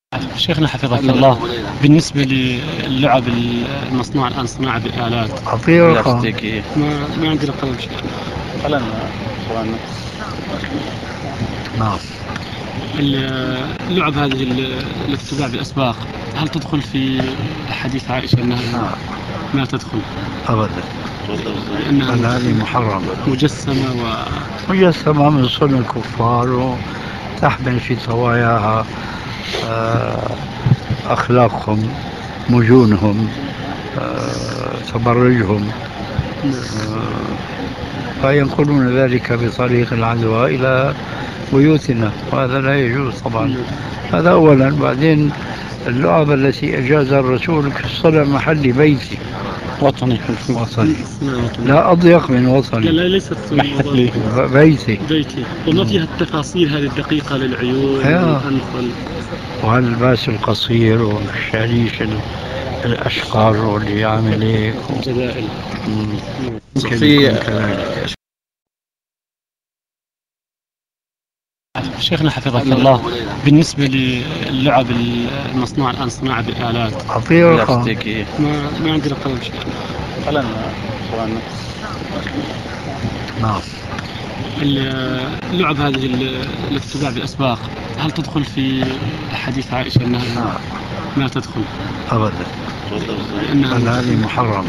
شيخنا حفظك الله، بالنسبة للعب المصنوعة الآن صناعة بالآلات حقيقة ما عندنا قلم شيخ. قلم نعم. اللعب هذه التي تباع بالأسواق هل تدخل في حديث عائشة أنها ما تدخل؟ أبدا، لأنها هذه محرمة مجسمة من صنع الكفار، وتحمل في طواياها أخلاقهم، مجونهم، تبرجهم، فينقلون ذلك بطريق العدوى إلى بيوتنا، وهذا لا يجوز طبعا. هذا أولا. بعدين اللعبة التي أجاز الرسول كالصلاة محل بيتي وطني لا أضيق من وطني، لا ليست بيتي وما فيها التفاصيل هذه الدقيقة للعيون والأنف واللباس القصير والشريش الأشقر واللي يعمل هيك جدائل. شيخنا حفظك الله، بالنسبة للعب المصنوعة الآن صناعة بالآلات حقيقة ما عندنا قلم شيخ. قلم نعم. اللعب هذه التي تباع بالأسواق هل تدخل في حديث عائشة أنها ما تدخل؟ أبدا، لأنها هذه محرمة،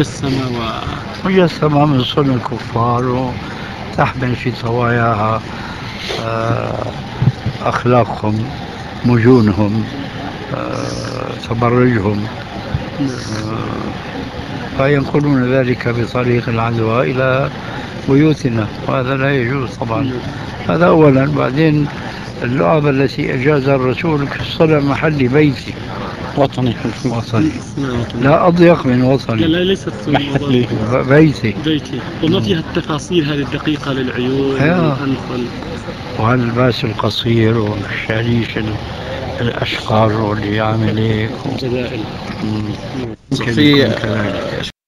مجسمة من صنع الكفار، وتحمل في طواياها أخلاقهم، مجونهم، تبرجهم، فينقلون ذلك بطريق العدوى إلى بيوتنا، وهذا لا يجوز طبعا. هذا أولا. بعدين اللعبة التي أجاز الرسول كالصلاة محل بيتي وطني لا أضيق من وطني، لا ليست بيتي وما فيها التفاصيل هذه الدقيقة للعيون والأنف واللباس القصير والشريش الأشقر واللي يعمل هيك جدائل.